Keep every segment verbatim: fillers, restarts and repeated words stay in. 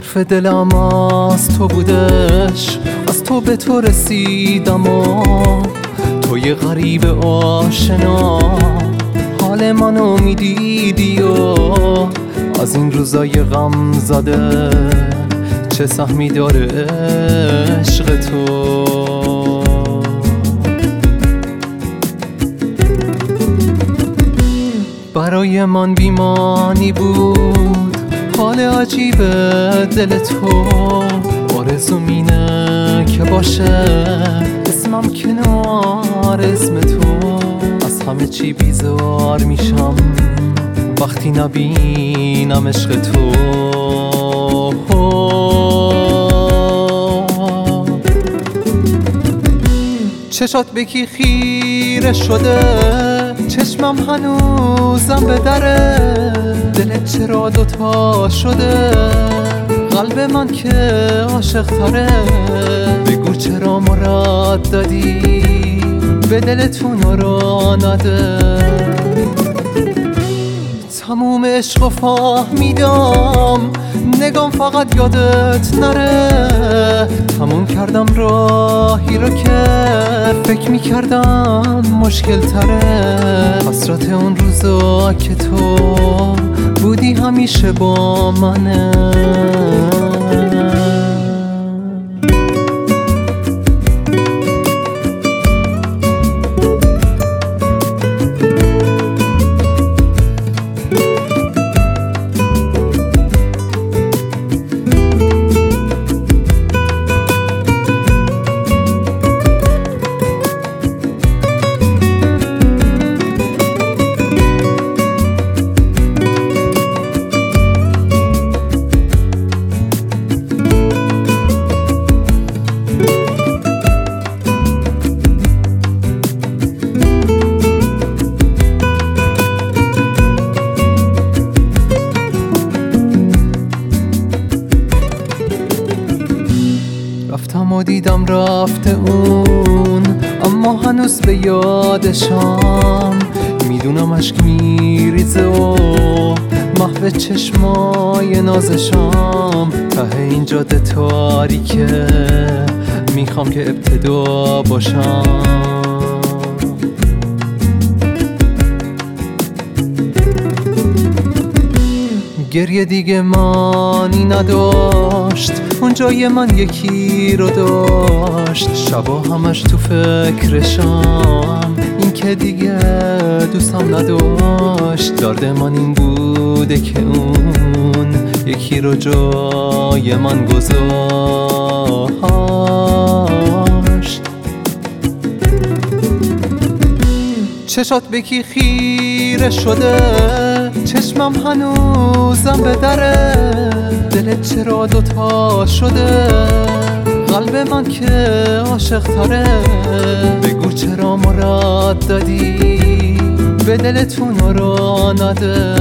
حرف دلم از تو بودش، از تو به تو رسیدم و توی غریب آشنا حال منو میدیدی و از این روزای غم زده چه سهمی داره عشق تو. برای من بیمانی بود حال عجیب دل تو، آرزوم اینه که باشه اسمم کنار اسم تو. از همه چی بیزار میشم وقتی نبینم عشق تو. چشات بکی خیره شده، چشمم هنوزم به دره، دلت چرا دوتا شده، قلب من که عاشق تره. بگو چرا مراد دادی به دلتون را نده. تموم عشق و فهمیدم نگام فقط یادت نره. تموم کردم راهی رو که فکر میکردم مشکل تره. حسرت اون روزا که تو بودی همیشه با منه. رفتم و دیدم رفته اون، اما هنوز به یادشم. میدونم عشق میریزه و محو چشمای نازشم. ته این جاده تاریکه میخوام که ابتدا باشم. گریه دیگه مانی نداشت، اون جای من یکی رو داشت. شبا همش تو فکرشم، این که دیگه دوستم نداشت. درد من این بوده که اون یکی رو جای من گذاشت. چشات بکی خیره شده، چشمم هنوزم به دره، دلت چرا دوتا شده، قلب من که عاشق تره. بگو چرا مراد دادی به دلتون را نده.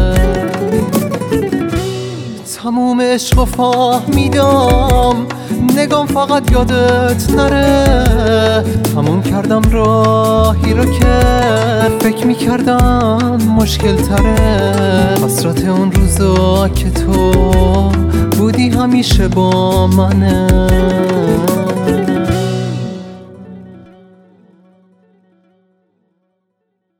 تموم عشق و فهمیدم نگام فقط یادت نره. تموم کردم راهی رو که فکر میکردم مشکل تره. حسرت اون روزا که تو بودی همیشه با منه.